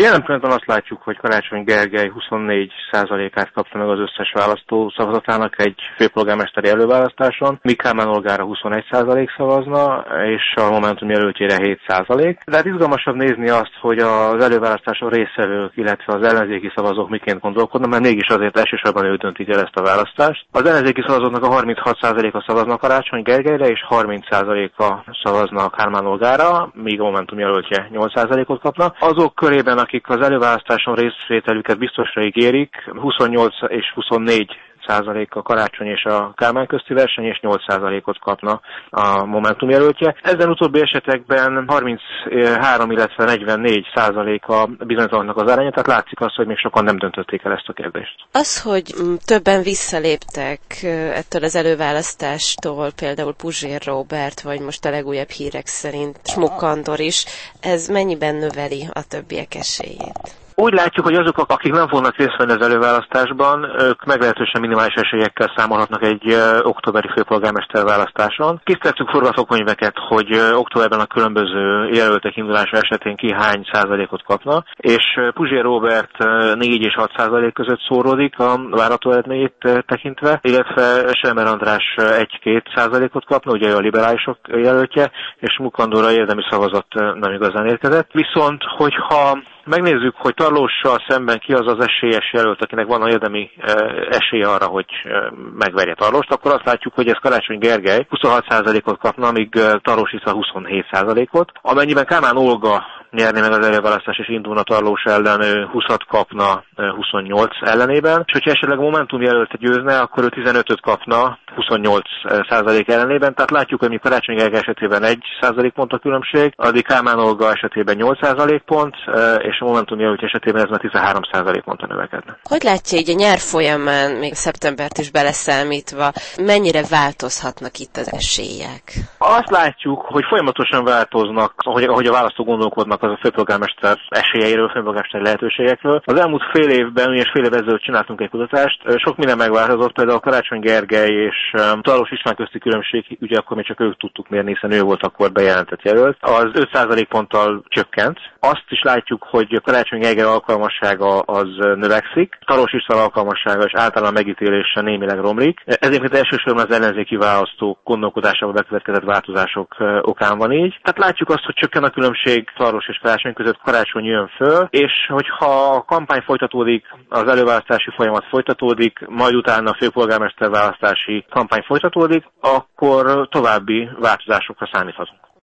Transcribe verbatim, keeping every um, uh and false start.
Jelen pillanatban azt látjuk, hogy Karácsony Gergely huszonnégy százalékát kapta meg az összes választó szavazatának egy főpolgármesteri előválasztáson, míg Kálmán Olgára huszonegy százalék szavazna, és a Momentum jelöltjére hét százalék. De hát izgalmasabb nézni azt, hogy az előválasztáson résztvevők, illetve az ellenzéki szavazók miként gondolkodnak, mert mégis azért elsősorban ők döntik el ezt a választást. Az ellenzéki szavazóknak a harminchat százaléka szavaznak Karácsony Gergelyre, és harminc százaléka szavaznak Kálmán Olgára, míg a Momentum jelöltje nyolc százalékot kapna. Azok körében, akik az előválasztáson részvételüket biztosra ígérik, huszonnyolc és huszonnégy százalék a Karácsony és a Kálmán közti verseny, és nyolc százalékot kapna a Momentum jelöltje. Ezen utóbbi esetekben harminchárom, illetve negyvennégy százalék a bizonytalannak az aránya, tehát látszik az, hogy még sokan nem döntötték el ezt a kérdést. Az, hogy többen visszaléptek ettől az előválasztástól, például Puzsér Róbert, vagy most a legújabb hírek szerint Smuk Andor is, ez mennyiben növeli a többiek esélyét? Úgy látjuk, hogy azok, akik nem fognak részt venni az előválasztásban, ők meglehetősen minimális esélyekkel számolhatnak egy uh, októberi főpolgármester választáson. Készítettük forgatókönyveket, hogy uh, októberben a különböző jelöltek indulása esetén ki hány százalékot kapna, és uh, Puzsér Róbert uh, négy és hat százalék között szóródik a várható eredményét uh, tekintve, illetve Selmer András uh, egy-két százalékot kapna, ugye a liberálisok jelöltje, és Smuk Andorra érdemi szavazat uh, nem igazán érkezett. Viszont, hogyha megnézzük, hogy Tarlóssal szemben ki az az esélyes jelölt, akinek van a érdemi e, esélye arra, hogy e, megverje Tarlóst, akkor azt látjuk, hogy ez Karácsony Gergely huszonhat százalékot kapna, míg Tarlós István huszonhét százalékot. Amennyiben Kálmán Olga nyerni meg az előválasztás és indulna Tarlós ellen, húszat kapna huszonnyolc ellenében, és hogyha esetleg Momentum jelölte győzne, akkor ő tizenötöt kapna huszonnyolc százalék ellenében, tehát látjuk, hogy mi Karácsony Gergely esetében egy százalék pont a különbség, addig Kálmán Olga esetében nyolc százalék pont, és a Momentum jelölt esetében ez már tizenhárom százalék pontra növekedne. Hogy látja így a nyár folyamán, még szeptembert is beleszámítva, mennyire változhatnak itt az esélyek? Azt látjuk, hogy folyamatosan változnak, ahogy, ahogy a választók gondolkodnak az a főpolgármester esélyeiről, főpolgármester lehetőségekről. Az elmúlt fél évben, és fél év ezelőtt csináltunk egy kutatást, sok minden megváltozott, például a Karácsony Gergely és Tarlós István közti különbség, ugye akkor még csak ők tudtuk mérni, hiszen ő volt akkor bejelentett jelölt, az öt százalék ponttal csökkent. Azt is látjuk, hogy a Karácsony Gergely alkalmassága az növekszik, Tarlós István alkalmassága és általán megítélése némileg romlik. Ezért elsősorban az ellenzéki választók gondolkodásával bekövetkezett változások okán van így. Tehát látjuk azt, hogy csökken a különbség Tarlós és Karácsony között, Karácsony jön föl, és hogyha a kampány folytatódik, az előválasztási folyamat folytatódik, majd utána a főpolgármester választási kampány folytatódik, akkor további változásokra számíthatunk.